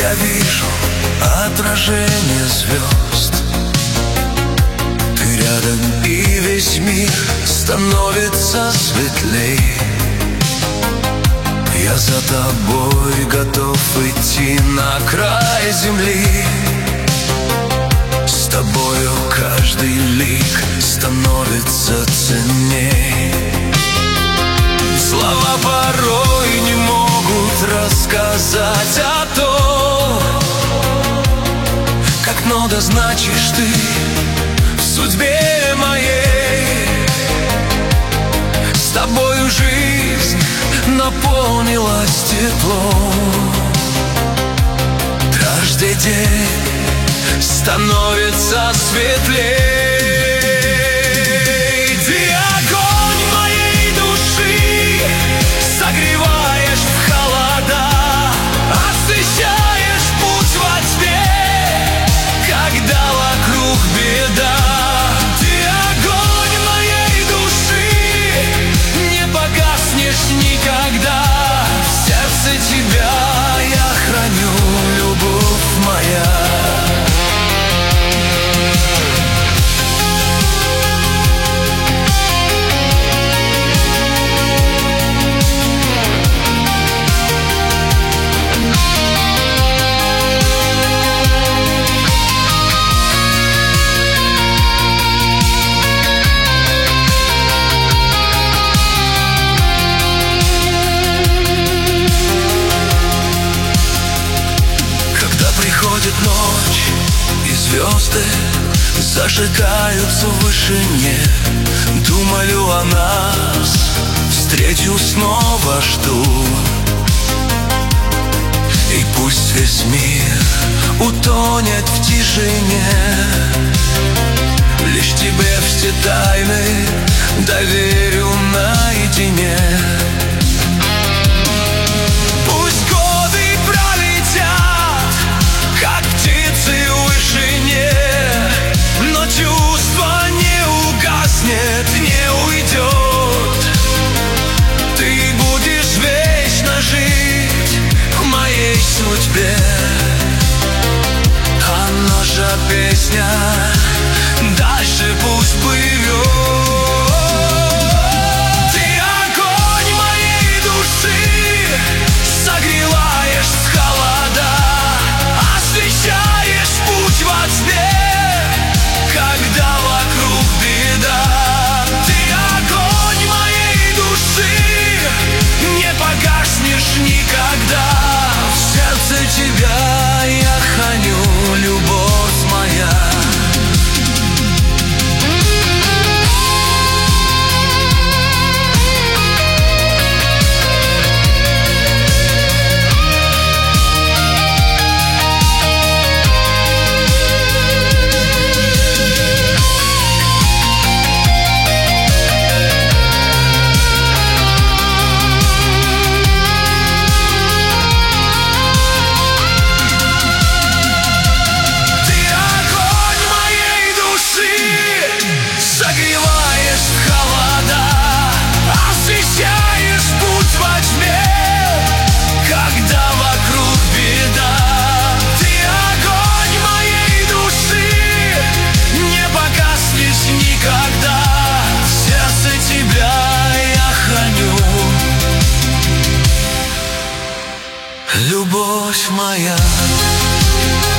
Я вижу отражение звезд. Ты рядом, и весь мир становится светлей. Я за тобой готов идти на край земли. С тобою каждый лик становится ценней. Слова порой не могут рассказать о том, как много значишь ты в судьбе моей. С тобою жизнь наполнилась теплом. Каждый день становится светлее. Ты огонь моей души, согреваешь в холода, освещаешь путь во тьме, когда вокруг беда. Ты огонь моей души, не погаснешь никогда. В сердце тебя я храню, любовь моя. Приходит ночь, и звезды зажигаются в вышине. Думаю о нас, встречу снова жду. И пусть весь мир утонет в тишине, лишь тебе все тайны доверю наедине. Нет, не уйдет. Ты будешь вечно жить в моей судьбе. А наша песня дальше пусть плывет. Ты огонь моей души, согреваешь с холода, освещаешь путь во тьме, когда вокруг беда. Не погаснешь никогда. В сердце тебя я храню, любовь моя. Любовь моя.